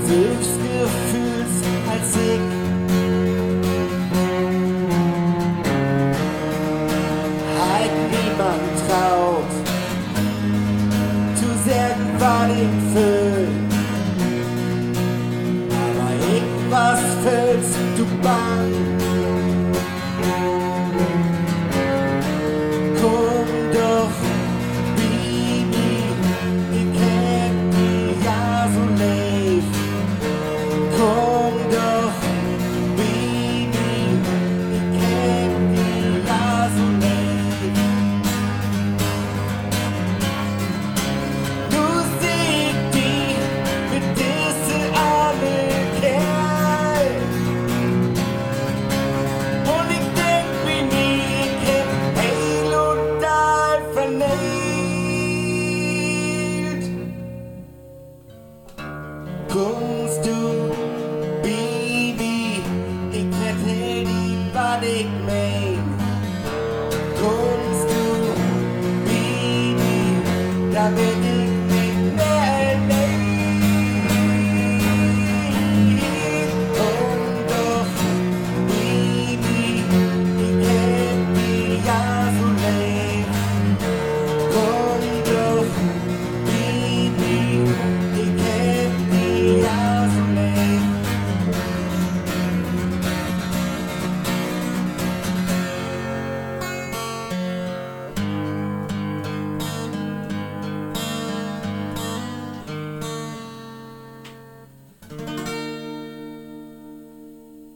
selbst gefühlst als ich. Halt niemand traut, zu sagen, was ich fühl. Aber ich, was fühlst du bang? Komm doch, Baby, ich hätt dich ja so lieb. Komm doch, Baby, ich hätt dich ja so lieb. Du siehst dich mit diesem armen Kerl. Und ich denk wie nie, ich hätt heil und all vernäht. Kommst du, Baby, ich erzähl dir, was ich